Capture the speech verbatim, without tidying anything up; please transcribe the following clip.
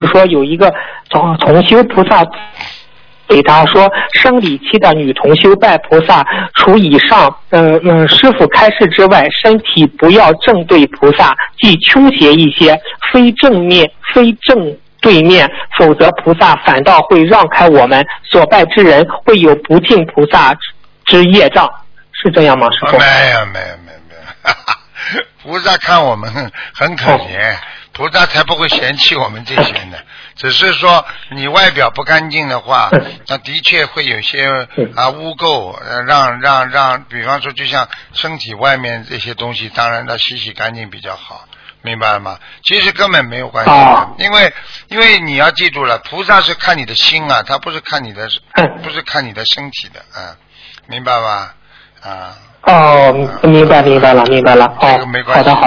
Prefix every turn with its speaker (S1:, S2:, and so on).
S1: 说有一个从同修菩萨给他说，生理期的女同修拜菩萨，除以上嗯嗯师傅开示之外，身体不要正对菩萨，即倾斜一些，非正面非正对面，否则菩萨反倒会让开我们所拜之人，会有不敬菩萨之业障，是这样吗，师傅？
S2: 没有没有没有没有，菩萨看我们很可怜。哦，菩萨才不会嫌弃我们这些呢，只是说你外表不干净的话，那的确会有些啊污垢，让让让，比方说就像身体外面这些东西，当然要洗洗干净比较好，明白了吗？其实根本没有关系的，因为因为你要记住了，菩萨是看你的心啊，他不是看你的不是看你的身体的啊，明白吧？啊。
S1: 哦，明白明白了明白了。哦，
S2: 这个没关系。
S1: 好的好的。